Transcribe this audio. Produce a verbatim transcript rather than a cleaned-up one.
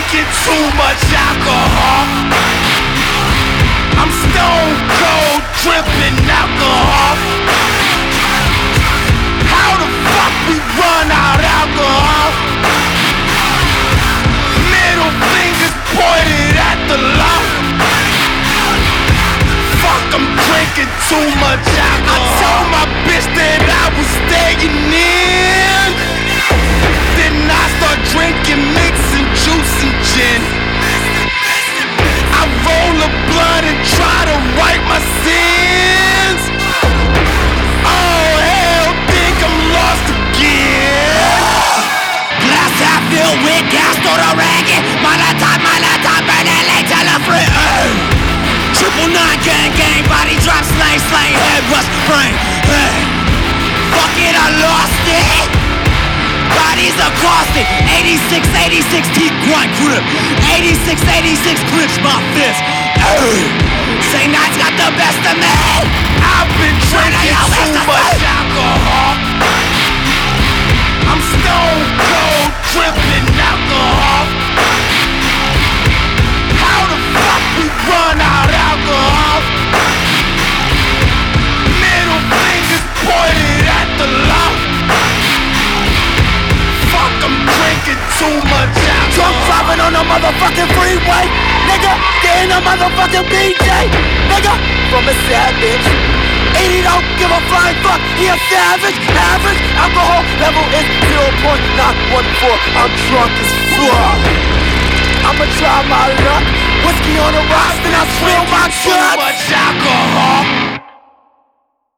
drinking too much alcohol. I'm stone cold dripping alcohol. How the fuck we run out alcohol? Middle fingers pointed at the law. Fuck, I'm drinking too much alcohol. I told my bitch that I was staying in. Then I start drinking, mixing juice and gin. I roll a blunt and try to right my sins. Oh hell, think I'm lost again. Glass half filled with gas, throw the ragged. Molotov, Molotov, burning late till the free. Triple nine gang gang, body drop, slang slang, head rush, brain. Hey. Fuck it, I lost it. Bodies are costing. eighty-six, eighty-six teeth grunt grip. eighty-six, eighty-six clench my fist. Ay. Say Night's got the best of me. I've been drinking too much alcohol. I'm stone cold dripping alcohol. How the fuck we run out alcohol? Middle fingers pointed at the law. Fuck, I'm drinking too much alcohol. Drunk driving on a motherfucking freeway. Nigga, getting a motherfucking B J. Nigga, from a savage. eighty don't give a flying fuck, he a savage. Average alcohol level is zero point nine one four. I'm drunk as fuck. I'ma try my luck. Whiskey on the rocks, then I spill my